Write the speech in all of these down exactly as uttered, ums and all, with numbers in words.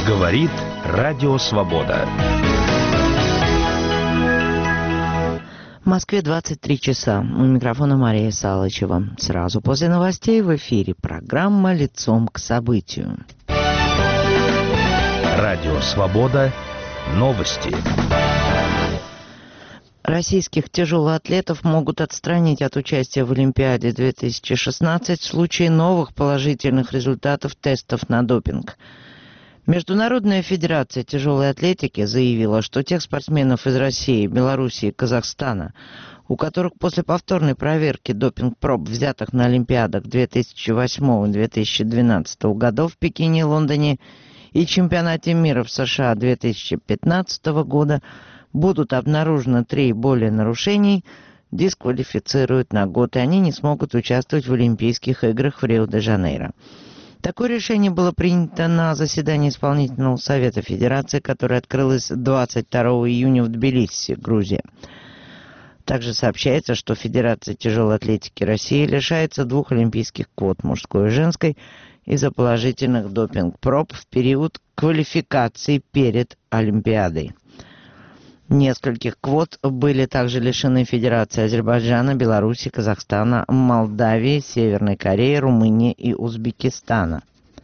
Говорит Радио Свобода. В Москве двадцать три часа. У микрофона Мария Салычева. Сразу после новостей в эфире программа «Лицом к событию». Радио Свобода. Новости. Российских тяжелоатлетов могут отстранить от участия в Олимпиаде две тысячи шестнадцать в случае новых положительных результатов тестов на допинг. Международная федерация тяжелой атлетики заявила, что тех спортсменов из России, Белоруссии и Казахстана, у которых после повторной проверки допинг-проб, взятых на Олимпиадах две тысячи восьмого - две тысячи двенадцатого годов в Пекине и Лондоне и чемпионате мира в США две тысячи пятнадцатого года, будут обнаружены три и более нарушений, дисквалифицируют на год, и они не смогут участвовать в Олимпийских играх в Рио-де-Жанейро. Такое решение было принято на заседании исполнительного совета Федерации, которое открылось двадцать второго июня в Тбилиси, Грузия. Также сообщается, что Федерация тяжелой атлетики России лишается двух олимпийских квот, мужской и женской, из-за положительных допинг-проб в период квалификации перед Олимпиадой. Нескольких квот были также лишены Федерации Азербайджана, Беларуси, Казахстана, Молдавии, Северной Кореи, Румынии и Узбекистана.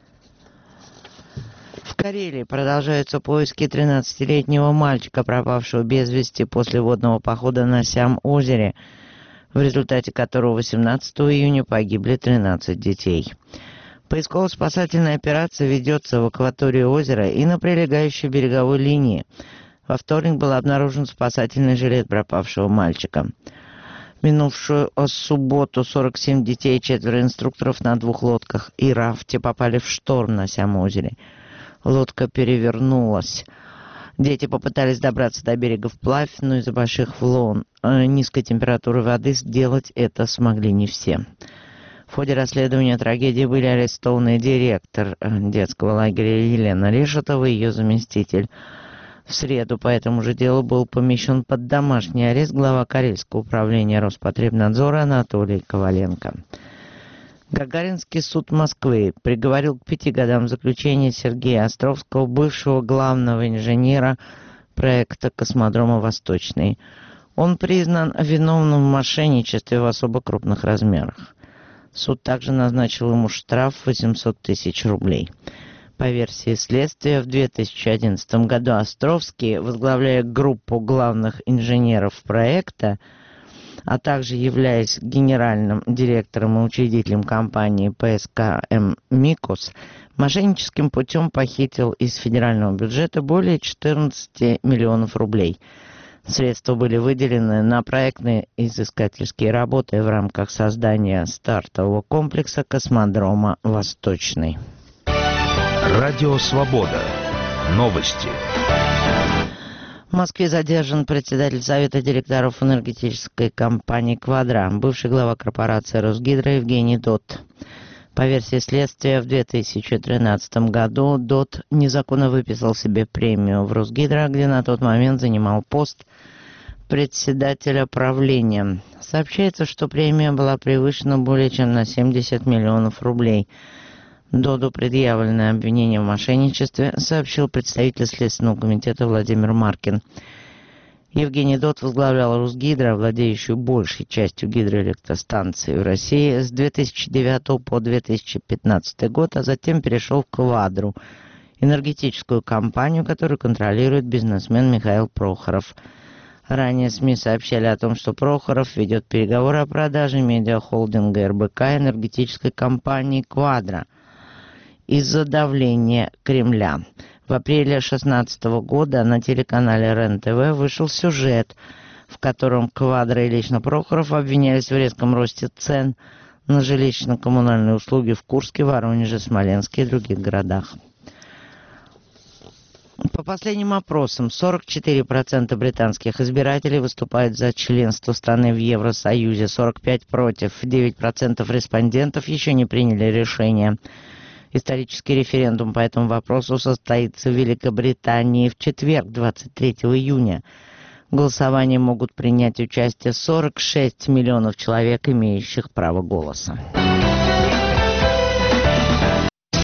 В Карелии продолжаются поиски тринадцатилетнего мальчика, пропавшего без вести после водного похода на Сям-озере, в результате которого восемнадцатого июня погибли тринадцать детей. Поисково-спасательная операция ведется в акватории озера и на прилегающей береговой линии. Во вторник был обнаружен спасательный жилет пропавшего мальчика. В минувшую субботу сорок семь детей и четверо инструкторов на двух лодках и рафте попали в шторм на Сям-озере. Лодка перевернулась. Дети попытались добраться до берега вплавь, но из-за больших волн низкой температуры воды сделать это смогли не все. В ходе расследования трагедии были арестованы директор детского лагеря Елена Решетова и ее заместитель. В среду по этому же делу был помещен под домашний арест глава Карельского управления Роспотребнадзора Анатолий Коваленко. Гагаринский суд Москвы приговорил к пяти годам заключения Сергея Островского, бывшего главного инженера проекта космодрома «Восточный». Он признан виновным в мошенничестве в особо крупных размерах. Суд также назначил ему штраф в восемьсот тысяч рублей. По версии следствия, в две тысячи одиннадцатом году Островский, возглавляя группу главных инженеров проекта, а также являясь генеральным директором и учредителем компании Пэ Эс Ка Эм «Микос», мошенническим путем похитил из федерального бюджета более четырнадцати миллионов рублей. Средства были выделены на проектные изыскательские работы в рамках создания стартового комплекса космодрома «Восточный». Радио Свобода. Новости. В Москве задержан председатель Совета директоров энергетической компании «Квадра», бывший глава корпорации «Росгидро» Евгений Дот. По версии следствия, в две тысячи тринадцатом году Дот незаконно выписал себе премию в «Росгидро», где на тот момент занимал пост председателя правления. Сообщается, что премия была превышена более чем на семьдесят миллионов рублей. Доду предъявленное обвинение в мошенничестве, сообщил представитель Следственного комитета Владимир Маркин. Евгений Дот возглавлял «Росгидро», владеющую большей частью гидроэлектростанций в России, с две тысячи девятого по две тысячи пятнадцатый год, а затем перешел в «Квадру», энергетическую компанию, которую контролирует бизнесмен Михаил Прохоров. Ранее СМИ сообщали о том, что Прохоров ведет переговоры о продаже медиахолдинга Эр Бэ Ка энергетической компании «Квадра» из-за давления Кремля. В апреле две тысячи шестнадцатого года на телеканале Эр Эн Тэ Вэ вышел сюжет, в котором «Квадра» и лично Прохоров обвинялись в резком росте цен на жилищно-коммунальные услуги в Курске, Воронеже, Смоленске и других городах. По последним опросам, сорок четыре процента британских избирателей выступают за членство страны в Евросоюзе, сорок пять процентов против, девять процентов респондентов еще не приняли решение. Исторический референдум по этому вопросу состоится в Великобритании в четверг, двадцать третьего июня. В голосовании могут принять участие сорок шесть миллионов человек, имеющих право голоса.